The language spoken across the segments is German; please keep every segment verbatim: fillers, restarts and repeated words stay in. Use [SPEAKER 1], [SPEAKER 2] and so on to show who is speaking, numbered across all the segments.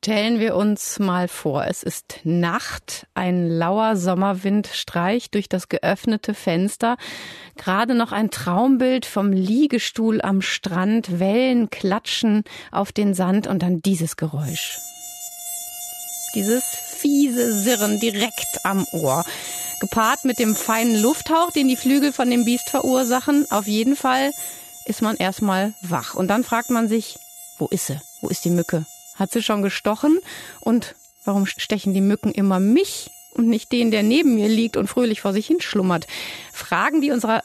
[SPEAKER 1] Stellen wir uns mal vor, es ist Nacht, ein lauer Sommerwind streicht durch das geöffnete Fenster, gerade noch ein Traumbild vom Liegestuhl am Strand, Wellen klatschen auf den Sand und dann dieses Geräusch. Dieses fiese Sirren direkt am Ohr. Gepaart mit dem feinen Lufthauch, den die Flügel von dem Biest verursachen. Auf jeden Fall ist man erstmal wach. Und dann fragt man sich, wo ist sie? Wo ist die Mücke? Hat sie schon gestochen? Und warum stechen die Mücken immer mich und nicht den, der neben mir liegt und fröhlich vor sich hinschlummert? Fragen, die unserer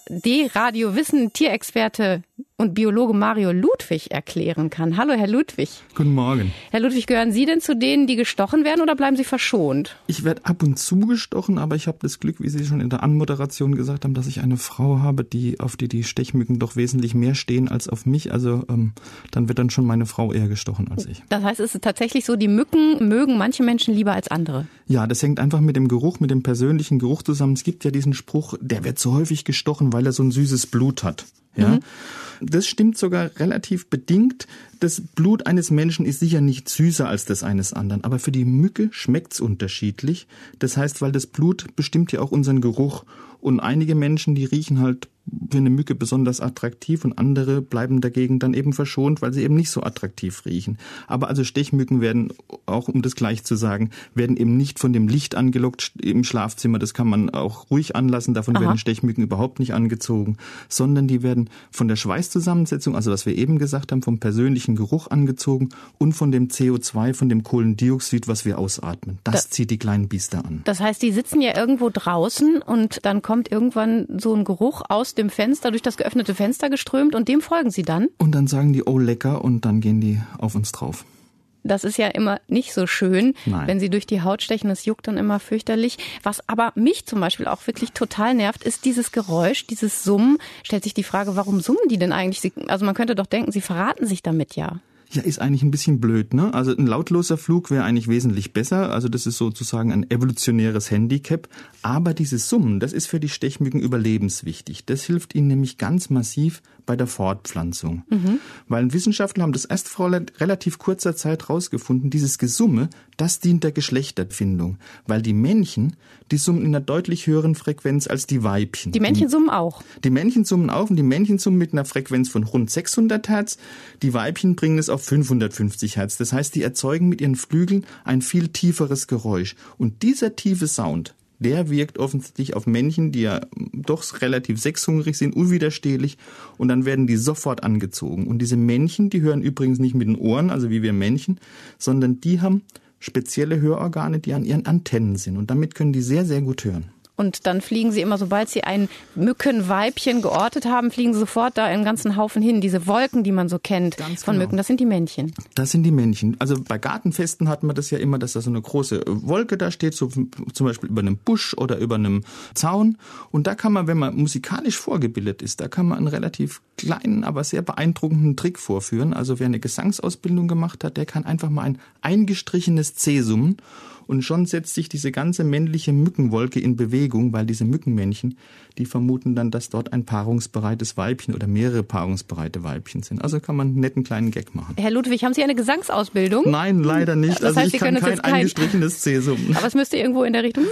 [SPEAKER 1] D-Radio-Wissen-Tierexperte und Biologe Mario Ludwig erklären kann. Hallo, Herr Ludwig.
[SPEAKER 2] Guten Morgen.
[SPEAKER 1] Herr Ludwig, gehören Sie denn zu denen, die gestochen werden, oder bleiben Sie verschont?
[SPEAKER 2] Ich werde ab und zu gestochen, aber ich habe das Glück, wie Sie schon in der Anmoderation gesagt haben, dass ich eine Frau habe, die auf die die Stechmücken doch wesentlich mehr stehen als auf mich. Also ähm, dann wird dann schon meine Frau eher gestochen als ich.
[SPEAKER 1] Das heißt, es ist tatsächlich so, die Mücken mögen manche Menschen lieber als andere?
[SPEAKER 2] Ja, das hängt einfach mit dem Geruch, mit dem persönlichen Geruch zusammen. Es gibt ja diesen Spruch, der wird so häufig gestochen, weil er so ein süßes Blut hat. Ja, mhm. Das stimmt sogar relativ bedingt. Das Blut eines Menschen ist sicher nicht süßer als das eines anderen, aber für die Mücke schmeckt's unterschiedlich. Das heißt, weil das Blut bestimmt ja auch unseren Geruch. Und einige Menschen, die riechen halt für eine Mücke besonders attraktiv und andere bleiben dagegen dann eben verschont, weil sie eben nicht so attraktiv riechen. Aber also Stechmücken werden, auch um das gleich zu sagen, werden eben nicht von dem Licht angelockt im Schlafzimmer. Das kann man auch ruhig anlassen. Davon Aha. werden Stechmücken überhaupt nicht angezogen, sondern die werden von der Schweißzusammensetzung, also was wir eben gesagt haben, vom persönlichen Geruch angezogen und von dem C O zwei, von dem Kohlendioxid, was wir ausatmen. Das, das zieht die kleinen Biester an.
[SPEAKER 1] Das heißt, die sitzen ja irgendwo draußen und dann kommt irgendwann so ein Geruch aus dem Fenster, durch das geöffnete Fenster geströmt und dem folgen sie dann?
[SPEAKER 2] Und dann sagen die, oh lecker, und dann gehen die auf uns drauf.
[SPEAKER 1] Das ist ja immer nicht so schön,
[SPEAKER 2] Nein.
[SPEAKER 1] wenn sie durch die Haut stechen. Das juckt dann immer fürchterlich. Was aber mich zum Beispiel auch wirklich total nervt, ist dieses Geräusch, dieses Summen. Stellt sich die Frage, warum summen die denn eigentlich? Sie, also man könnte doch denken, sie verraten sich damit ja.
[SPEAKER 2] Ja, ist eigentlich ein bisschen blöd, ne? Also ein lautloser Flug wäre eigentlich wesentlich besser. Also das ist sozusagen ein evolutionäres Handicap. Aber dieses Summen, das ist für die Stechmücken überlebenswichtig. Das hilft ihnen nämlich ganz massiv bei der Fortpflanzung. Mhm. Weil Wissenschaftler haben das erst vor relativ kurzer Zeit rausgefunden, dieses Gesumme, das dient der Geschlechterfindung. Weil die Männchen, die summen in einer deutlich höheren Frequenz als die Weibchen.
[SPEAKER 1] Die Männchen summen auch?
[SPEAKER 2] Die Männchen summen auch und die Männchen summen mit einer Frequenz von rund sechshundert Hertz. Die Weibchen bringen es auf fünfhundertfünfzig Hertz. Das heißt, die erzeugen mit ihren Flügeln ein viel tieferes Geräusch. Und dieser tiefe Sound, der wirkt offensichtlich auf Männchen, die ja doch relativ sexhungrig sind, unwiderstehlich. Und dann werden die sofort angezogen. Und diese Männchen, die hören übrigens nicht mit den Ohren, also wie wir Männchen, sondern die haben spezielle Hörorgane, die an ihren Antennen sind. Und damit können die sehr, sehr gut hören.
[SPEAKER 1] Und dann fliegen sie immer, sobald sie ein Mückenweibchen geortet haben, fliegen sie sofort da einen ganzen Haufen hin. Diese Wolken, die man so kennt
[SPEAKER 2] Ganz
[SPEAKER 1] von
[SPEAKER 2] genau.
[SPEAKER 1] Mücken, das sind die Männchen.
[SPEAKER 2] Das sind die Männchen. Also bei Gartenfesten hat man das ja immer, dass da so eine große Wolke da steht, so zum Beispiel über einem Busch oder über einem Zaun. Und da kann man, wenn man musikalisch vorgebildet ist, da kann man einen relativ kleinen, aber sehr beeindruckenden Trick vorführen. Also wer eine Gesangsausbildung gemacht hat, der kann einfach mal ein eingestrichenes C summen. Und schon setzt sich diese ganze männliche Mückenwolke in Bewegung, weil diese Mückenmännchen, die vermuten dann, dass dort ein paarungsbereites Weibchen oder mehrere paarungsbereite Weibchen sind. Also kann man einen netten kleinen Gag machen.
[SPEAKER 1] Herr Ludwig, haben Sie eine Gesangsausbildung?
[SPEAKER 2] Nein, leider nicht.
[SPEAKER 1] Das heißt,
[SPEAKER 2] also ich
[SPEAKER 1] Sie
[SPEAKER 2] kann
[SPEAKER 1] können
[SPEAKER 2] kein
[SPEAKER 1] kein
[SPEAKER 2] eingestrichenes C summen.
[SPEAKER 1] Aber es müsste irgendwo in der Richtung...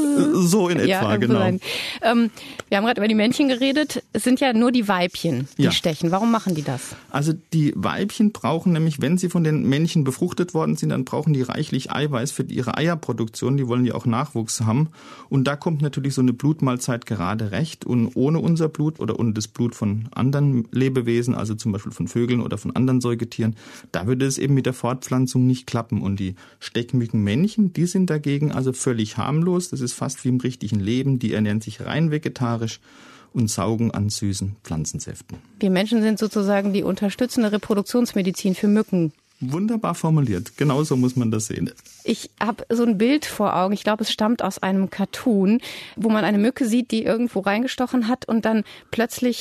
[SPEAKER 2] So in etwa,
[SPEAKER 1] ja,
[SPEAKER 2] genau.
[SPEAKER 1] Sein. Ähm, wir haben gerade über die Männchen geredet. Es sind ja nur die Weibchen, die
[SPEAKER 2] ja.
[SPEAKER 1] stechen. Warum machen die das?
[SPEAKER 2] Also die Weibchen brauchen nämlich, wenn sie von den Männchen befruchtet worden sind, dann brauchen die reichlich Eiweiß für ihre Eierproduktion. Die wollen ja auch Nachwuchs haben. Und da kommt natürlich so eine Blutmahlzeit gerade recht. Und ohne unser Blut oder ohne das Blut von anderen Lebewesen, also zum Beispiel von Vögeln oder von anderen Säugetieren, da würde es eben mit der Fortpflanzung nicht klappen. Und die Stechmückenmännchen, die sind dagegen also völlig harmlos. Das ist fast wie im richtigen Leben. Die ernähren sich rein vegetarisch und saugen an süßen Pflanzensäften.
[SPEAKER 1] Wir Menschen sind sozusagen die unterstützende Reproduktionsmedizin für Mücken.
[SPEAKER 2] Wunderbar formuliert. Genauso muss man das sehen.
[SPEAKER 1] Ich habe so ein Bild vor Augen. Ich glaube, es stammt aus einem Cartoon, wo man eine Mücke sieht, die irgendwo reingestochen hat und dann plötzlich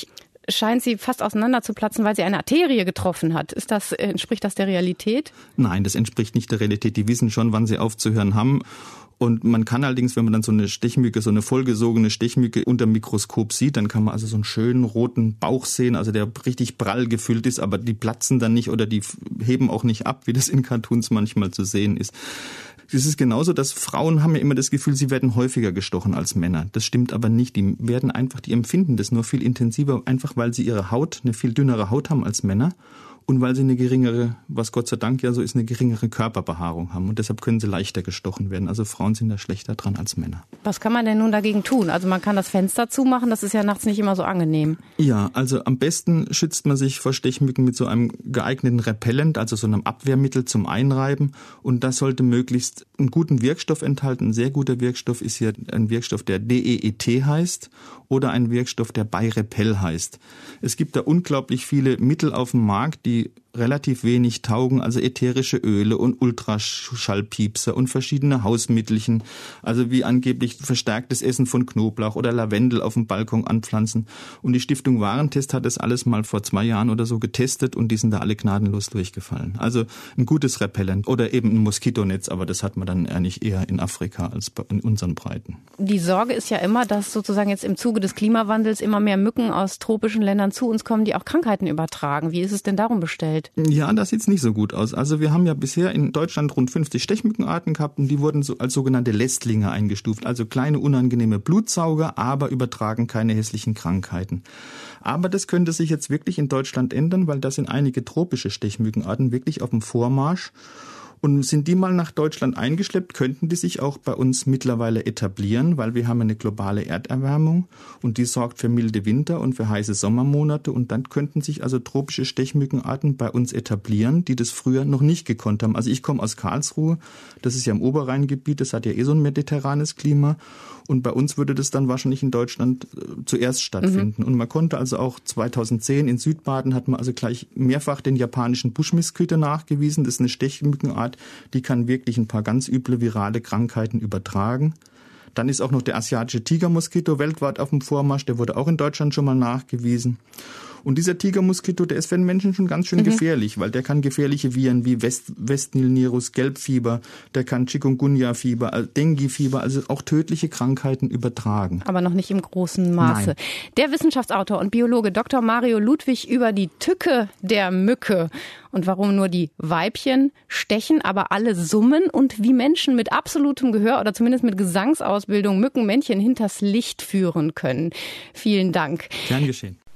[SPEAKER 1] scheint sie fast auseinander zu platzen, weil sie eine Arterie getroffen hat. Ist das, entspricht das der Realität?
[SPEAKER 2] Nein, das entspricht nicht der Realität. Die wissen schon, wann sie aufzuhören haben. Und man kann allerdings, wenn man dann so eine Stechmücke, so eine vollgesogene Stechmücke unter dem Mikroskop sieht, dann kann man also so einen schönen roten Bauch sehen, also der richtig prall gefüllt ist, aber die platzen dann nicht oder die heben auch nicht ab, wie das in Cartoons manchmal zu sehen ist. Es ist genauso, dass Frauen haben ja immer das Gefühl, sie werden häufiger gestochen als Männer. Das stimmt aber nicht. Die werden einfach, die empfinden das nur viel intensiver, einfach weil sie ihre Haut, eine viel dünnere Haut haben als Männer. Und weil sie eine geringere, was Gott sei Dank ja so ist, eine geringere Körperbehaarung haben. Und deshalb können sie leichter gestochen werden. Also Frauen sind da schlechter dran als Männer.
[SPEAKER 1] Was kann man denn nun dagegen tun? Also man kann das Fenster zumachen, das ist ja nachts nicht immer so angenehm.
[SPEAKER 2] Ja, also am besten schützt man sich vor Stechmücken mit so einem geeigneten Repellent, also so einem Abwehrmittel zum Einreiben. Und das sollte möglichst einen guten Wirkstoff enthalten. Ein sehr guter Wirkstoff ist hier ein Wirkstoff, der D E E T heißt oder ein Wirkstoff, der Byrepel heißt. Es gibt da unglaublich viele Mittel auf dem Markt, die relativ wenig taugen, also ätherische Öle und Ultraschallpiepser und verschiedene Hausmittelchen, also wie angeblich verstärktes Essen von Knoblauch oder Lavendel auf dem Balkon anpflanzen. Und die Stiftung Warentest hat das alles mal vor zwei Jahren oder so getestet und die sind da alle gnadenlos durchgefallen. Also ein gutes Repellent oder eben ein Moskitonetz, aber das hat man dann eigentlich eher in Afrika als in unseren Breiten.
[SPEAKER 1] Die Sorge ist ja immer, dass sozusagen jetzt im Zuge des Klimawandels immer mehr Mücken aus tropischen Ländern zu uns kommen, die auch Krankheiten übertragen. Wie ist es denn darum bestellt?
[SPEAKER 2] Ja, das sieht's nicht so gut aus. Also wir haben ja bisher in Deutschland rund fünfzig Stechmückenarten gehabt und die wurden so als sogenannte Lästlinge eingestuft. Also kleine unangenehme Blutsauger, aber übertragen keine hässlichen Krankheiten. Aber das könnte sich jetzt wirklich in Deutschland ändern, weil da sind einige tropische Stechmückenarten wirklich auf dem Vormarsch. Und sind die mal nach Deutschland eingeschleppt, könnten die sich auch bei uns mittlerweile etablieren, weil wir haben eine globale Erderwärmung und die sorgt für milde Winter und für heiße Sommermonate und dann könnten sich also tropische Stechmückenarten bei uns etablieren, die das früher noch nicht gekonnt haben. Also ich komme aus Karlsruhe, das ist ja im Oberrheingebiet, das hat ja eh so ein mediterranes Klima und bei uns würde das dann wahrscheinlich in Deutschland zuerst stattfinden. Mhm. Und man konnte also auch zweitausendzehn in Südbaden hat man also gleich mehrfach den japanischen Buschmistküter nachgewiesen, das ist eine Stechmückenart, die kann wirklich ein paar ganz üble virale Krankheiten übertragen. Dann ist auch noch der asiatische Tigermoskito weltweit auf dem Vormarsch, der wurde auch in Deutschland schon mal nachgewiesen. Und dieser Tigermoskito, der ist für den Menschen schon ganz schön mhm. gefährlich, weil der kann gefährliche Viren wie West, Westnilvirus, Gelbfieber, der kann Chikungunya-Fieber, Dengue-Fieber, also auch tödliche Krankheiten übertragen.
[SPEAKER 1] Aber noch nicht im großen Maße.
[SPEAKER 2] Nein.
[SPEAKER 1] Der Wissenschaftsautor und Biologe Doktor Mario Ludwig über die Tücke der Mücke und warum nur die Weibchen stechen, aber alle summen und wie Menschen mit absolutem Gehör oder zumindest mit Gesangsausbildung Mückenmännchen hinters Licht führen können. Vielen Dank.
[SPEAKER 2] Gern geschehen.